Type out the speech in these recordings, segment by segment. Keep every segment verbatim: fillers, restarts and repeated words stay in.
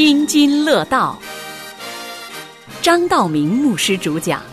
津津乐道，张道明牧师主讲。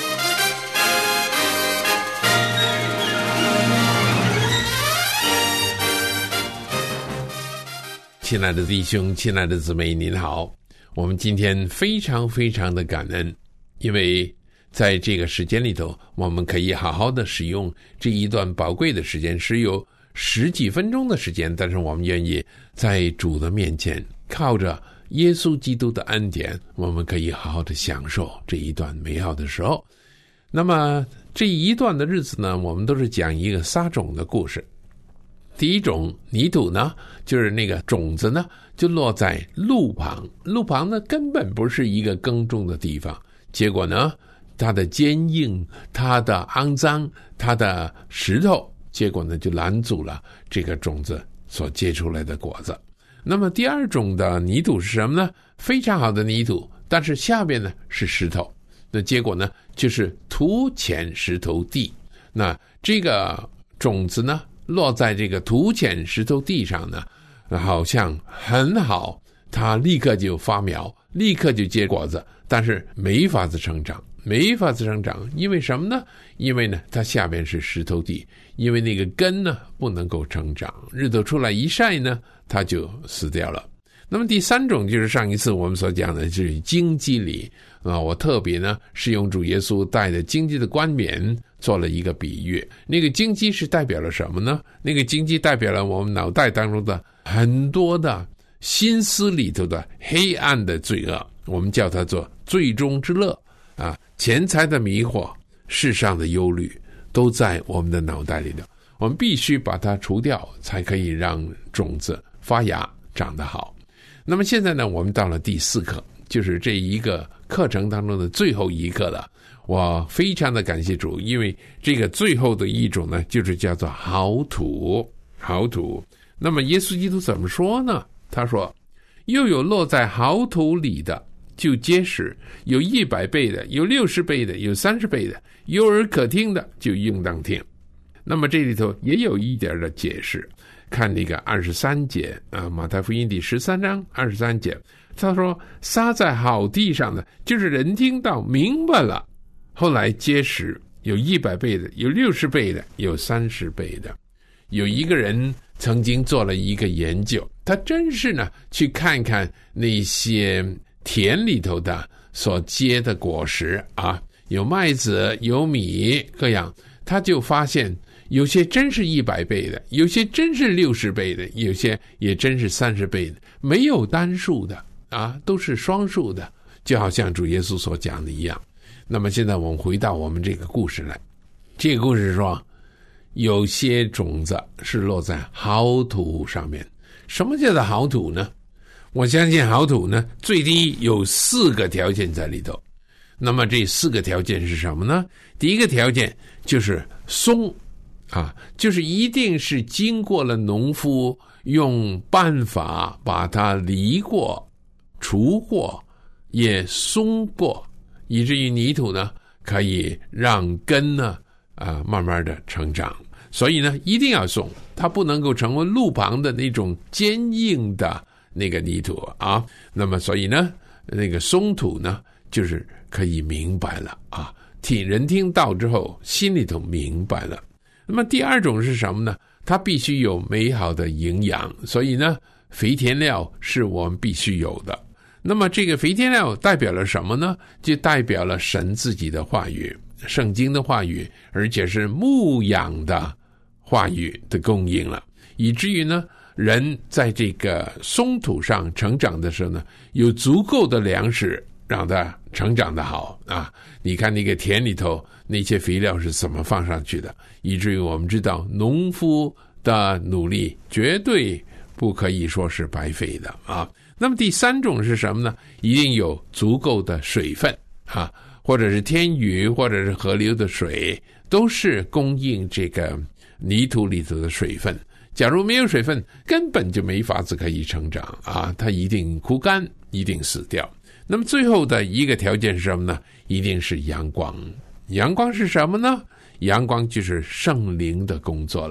亲爱的弟兄，亲爱的姊妹，您好。我们今天非常非常的感恩，因为在这个时间里头，我们可以好好的使用这一段宝贵的时间，是有十几分钟的时间，但是我们愿意在主的面前，靠着耶稣基督的恩典，我们可以好好的享受这一段美好的时候。那么这一段的日子呢，我们都是讲一个撒种的故事。第一种泥土呢，就是那个种子呢，就落在路旁。路旁呢，根本不是一个耕种的地方。结果呢，它的坚硬，它的肮脏，它的石头，结果呢，就拦阻了这个种子所结出来的果子。那么第二种的泥土是什么呢？非常好的泥土，但是下面呢是石头。那结果呢，就是土浅石头地。那这个种子呢，落在这个土浅石头地上呢，好像很好，它立刻就发苗，立刻就结果子，但是没法子成长，没法子成长，因为什么呢？因为呢，它下面是石头地，因为那个根呢不能够成长，日头出来一晒呢，它就死掉了。那么第三种就是上一次我们所讲的，就是荆棘里啊，我特别呢是用主耶稣戴的荆棘的冠冕做了一个比喻。那个荆棘是代表了什么呢？那个荆棘代表了我们脑袋当中的很多的心思里头的黑暗的罪恶，我们叫它做罪中之乐啊，钱财的迷惑，世上的忧虑，都在我们的脑袋里头。我们必须把它除掉，才可以让种子发芽长得好。那么现在呢，我们到了第四课，就是这一个课程当中的最后一课了。我非常的感谢主，因为这个最后的一种呢，就是叫做好土。好土。那么耶稣基督怎么说呢？他说，又有落在好土里的，就结实，有一百倍的，有六十倍的，有三十倍的，有耳可听的，就应当听。那么这里头也有一点的解释，看那个二十三节啊，马太福音第十三章二十三节，他说撒在好地上的，就是人听到明白了，后来结实，有一百倍的，有六十倍的，有三十倍的。有一个人曾经做了一个研究，他真是呢去看看那些田里头的所结的果实啊，有麦子，有米，各样，他就发现有些真是一百倍的，有些真是六十倍的，有些也真是三十倍的，没有单数的啊，都是双数的，就好像主耶稣所讲的一样。那么现在我们回到我们这个故事来，这个故事说，有些种子是落在好土上面。什么叫做好土呢？我相信好土呢，最低有四个条件在里头。那么这四个条件是什么呢？第一个条件就是松啊，就是一定是经过了农夫用办法把它犁过、除过、也松过，以至于泥土呢可以让根呢啊慢慢的成长。所以呢一定要松，它不能够成为路旁的那种坚硬的那个泥土啊。那么所以呢那个松土呢就是可以明白了啊，听人听到之后心里头明白了。那么第二种是什么呢？它必须有美好的营养，所以呢肥田料是我们必须有的。那么这个肥田料代表了什么呢？就代表了神自己的话语，圣经的话语，而且是牧养的话语的供应了，以至于呢人在这个松土上成长的时候呢，有足够的粮食让它成长的好啊！你看那个田里头那些肥料是怎么放上去的，以至于我们知道农夫的努力绝对不可以说是白费的啊。那么第三种是什么呢？一定有足够的水分啊，或者是天雨，或者是河流的水，都是供应这个泥土里头的水分。假如没有水分，根本就没法子可以成长啊，它一定枯干，一定死掉。那么最后的一个条件是什么呢？一定是阳光。阳光是什么呢？阳光就是圣灵的工作了，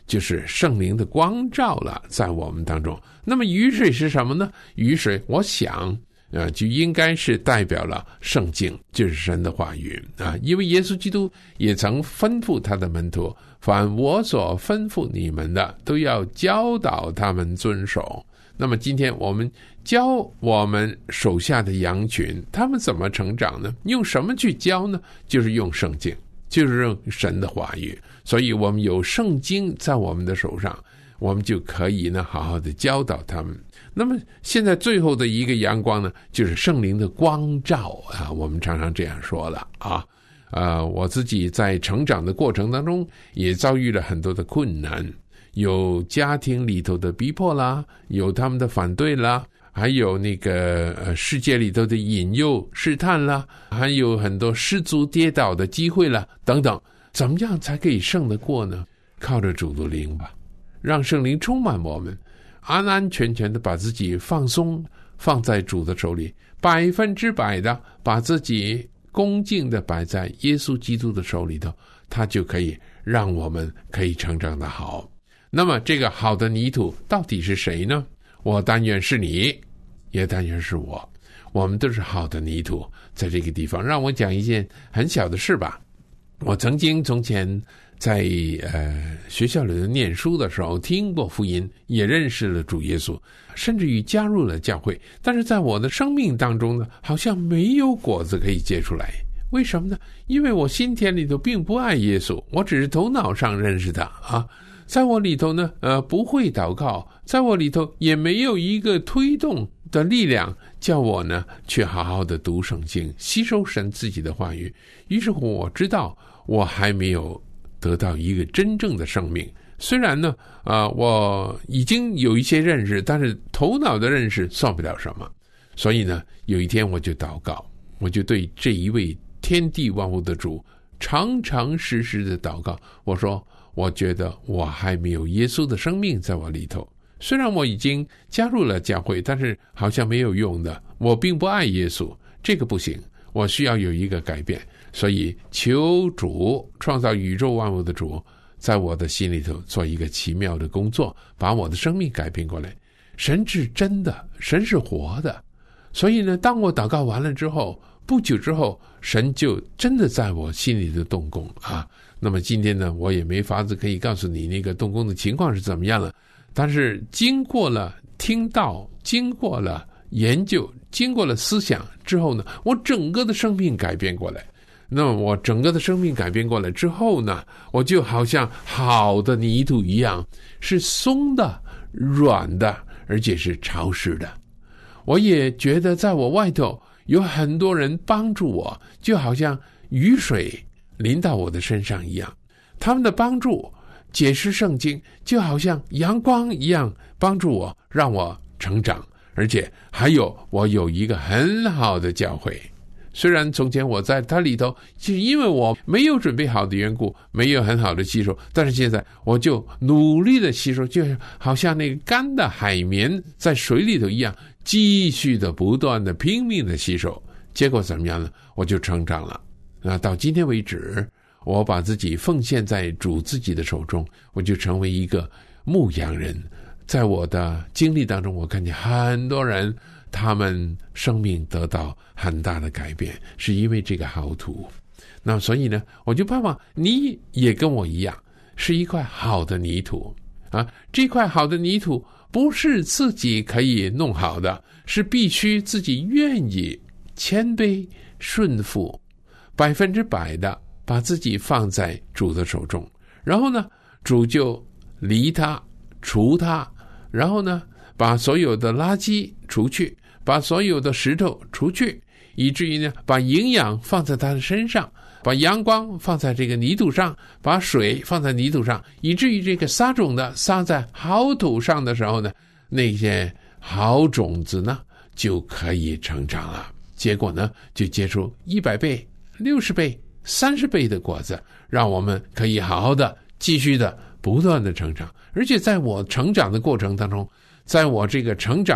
就是圣灵的光照了在我们当中。那么雨水是什么呢？雨水我想呃，就应该是代表了圣经，就是神的话语啊。因为耶稣基督也曾吩咐他的门徒，凡我所吩咐你们的，都要教导他们遵守。那么今天我们教我们手下的羊群，他们怎么成长呢？用什么去教呢？就是用圣经，就是用神的话语。所以我们有圣经在我们的手上，我们就可以呢好好的教导他们。那么现在最后的一个阳光呢，就是圣灵的光照啊，我们常常这样说了啊。呃，我自己在成长的过程当中也遭遇了很多的困难，有家庭里头的逼迫啦，有他们的反对啦，还有那个呃世界里头的引诱试探啦，还有很多失足跌倒的机会啦等等。怎么样才可以胜得过呢？靠着主的灵吧，让圣灵充满我们，安安全全的把自己放松放在主的手里，百分之百的把自己恭敬的摆在耶稣基督的手里头，他就可以让我们可以成长的好。那么这个好的泥土到底是谁呢？我但愿是你，也但愿是我，我们都是好的泥土。在这个地方让我讲一件很小的事吧。我曾经从前在呃学校里念书的时候听过福音，也认识了主耶稣，甚至于加入了教会，但是在我的生命当中呢，好像没有果子可以结出来。为什么呢？因为我心田里头并不爱耶稣，我只是头脑上认识他啊，在我里头呢呃不会祷告，在我里头也没有一个推动的力量叫我呢去好好的读圣经，吸收神自己的话语。于是乎我知道我还没有得到一个真正的生命，虽然呢呃我已经有一些认识，但是头脑的认识算不了什么。所以呢有一天我就祷告，我就对这一位天地万物的主常常时时的祷告，我说我觉得我还没有耶稣的生命在我里头，虽然我已经加入了教会，但是好像没有用的，我并不爱耶稣，这个不行，我需要有一个改变。所以求主创造宇宙万物的主在我的心里头做一个奇妙的工作，把我的生命改变过来。神是真的，神是活的，所以呢当我祷告完了之后，不久之后神就真的在我心里的动工啊。那么今天呢我也没法子可以告诉你那个动工的情况是怎么样了，但是经过了听到，经过了研究，经过了思想之后呢，我整个的生命改变过来。那么我整个的生命改变过来之后呢，我就好像好的泥土一样，是松的，软的，而且是潮湿的。我也觉得在我外头有很多人帮助我，就好像雨水淋到我的身上一样，他们的帮助解释圣经就好像阳光一样帮助我，让我成长。而且还有我有一个很好的教会，虽然从前我在它里头是因为我没有准备好的缘故，没有很好的吸收，但是现在我就努力的吸收，就好像那个干的海绵在水里头一样，继续的不断的拼命的吸收。结果怎么样呢？我就成长了。那到今天为止，我把自己奉献在主自己的手中，我就成为一个牧羊人。在我的经历当中，我看见很多人他们生命得到很大的改变，是因为这个好土。那所以呢，我就盼望你也跟我一样，是一块好的泥土啊。这块好的泥土不是自己可以弄好的，是必须自己愿意谦卑顺服，百分之百的把自己放在主的手中，然后呢主就离他除他，然后呢把所有的垃圾除去，把所有的石头除去，以至于呢把营养放在他的身上，把阳光放在这个泥土上，把水放在泥土上，以至于这个撒种的撒在好土上的时候呢，那些好种子呢就可以成长了。结果呢就结出一百倍、六十倍、三十倍的果子，让我们可以好好的继续的不断的成长。而且在我成长的过程当中，在我这个成长的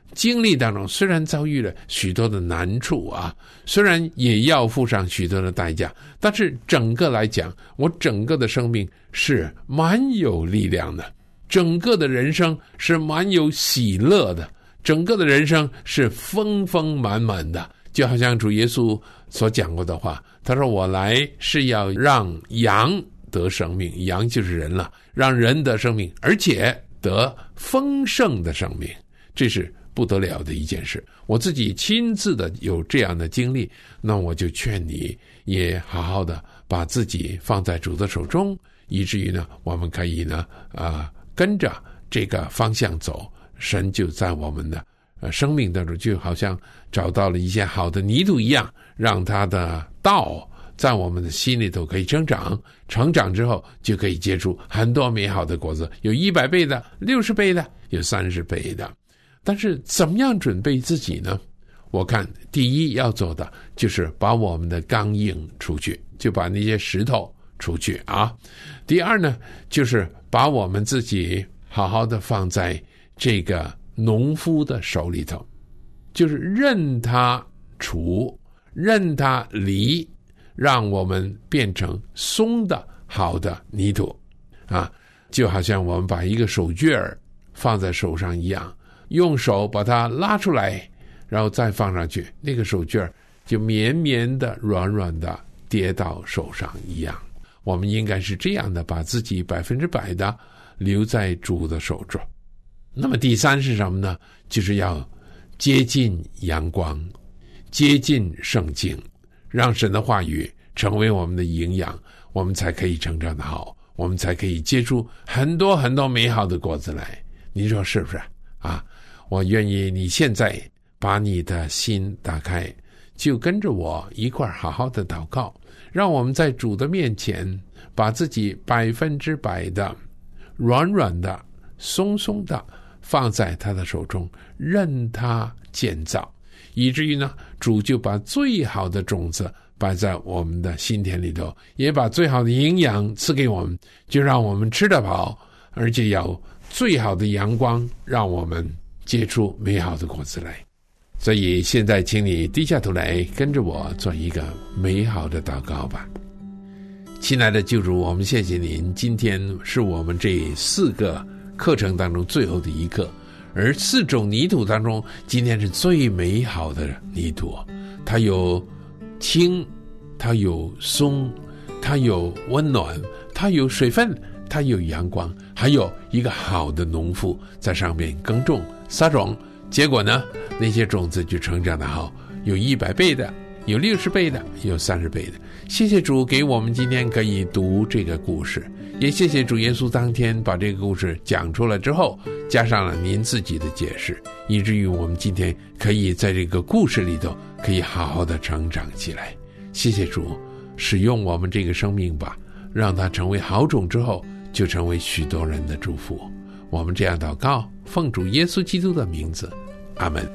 经历当中，虽然遭遇了许多的难处啊，虽然也要付上许多的代价，但是整个来讲，我整个的生命是蛮有力量的，整个的人生是蛮有喜乐的，整个的人生是丰丰满满的。就好像主耶稣所讲过的话，他说我来是要让羊得生命，羊就是人了，让人得生命，而且得丰盛的生命，这是不得了的一件事。我自己亲自的有这样的经历，那我就劝你也好好的把自己放在主的手中，以至于呢我们可以呢呃跟着这个方向走，神就在我们的呃生命当中就好像找到了一些好的泥土一样，让他的道在我们的心里头可以成长，成长之后就可以结出很多美好的果子，有一百倍的，六十倍的，有三十倍的。但是怎么样准备自己呢？我看第一要做的就是把我们的刚硬除去，就把那些石头除去啊。第二呢，就是把我们自己好好的放在这个农夫的手里头，就是任他除，任他离，让我们变成松的好的泥土啊，就好像我们把一个手绢儿放在手上一样，用手把它拉出来，然后再放上去，那个手绢儿就绵绵的软软的跌到手上一样。我们应该是这样的，把自己百分之百的留在主的手中。那么第三是什么呢？就是要接近阳光，接近圣经，让神的话语成为我们的营养，我们才可以成长的好，我们才可以结出很多很多美好的果子来。你说是不是啊？我愿意你现在把你的心打开，就跟着我一块好好的祷告，让我们在主的面前把自己百分之百的软软的松松的放在他的手中，任他建造，以至于呢主就把最好的种子摆在我们的心田里头，也把最好的营养赐给我们，就让我们吃得饱，而且有最好的阳光，让我们结出美好的果子来。所以现在请你低下头来，跟着我做一个美好的祷告吧。亲爱的救主，我们谢谢您，今天是我们这四个课程当中最后的一课，而四种泥土当中，今天是最美好的泥土，它有轻，它有松，它有温暖，它有水分，它有阳光，还有一个好的农夫在上面耕种撒种，结果呢那些种子就成长的好，有一百倍的，有六十倍的，有三十倍的。谢谢主给我们今天可以读这个故事，也谢谢主耶稣当天把这个故事讲出来之后，加上了您自己的解释，以至于我们今天可以在这个故事里头可以好好的成长起来。谢谢主使用我们这个生命吧，让它成为好种之后就成为许多人的祝福。我们这样祷告，奉主耶稣基督的名字，阿们。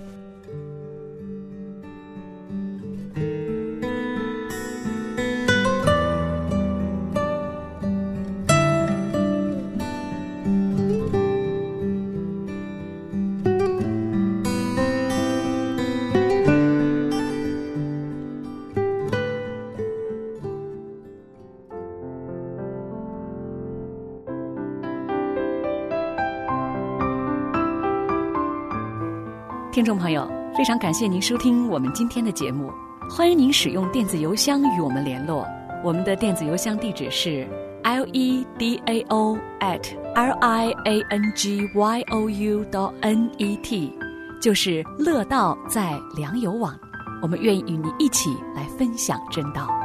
听众朋友，非常感谢您收听我们今天的节目，欢迎您使用电子邮箱与我们联络。我们的电子邮箱地址是 l e d a o at l i a n g y o u dot n e t， 就是乐道在良友网。我们愿意与你一起来分享真道。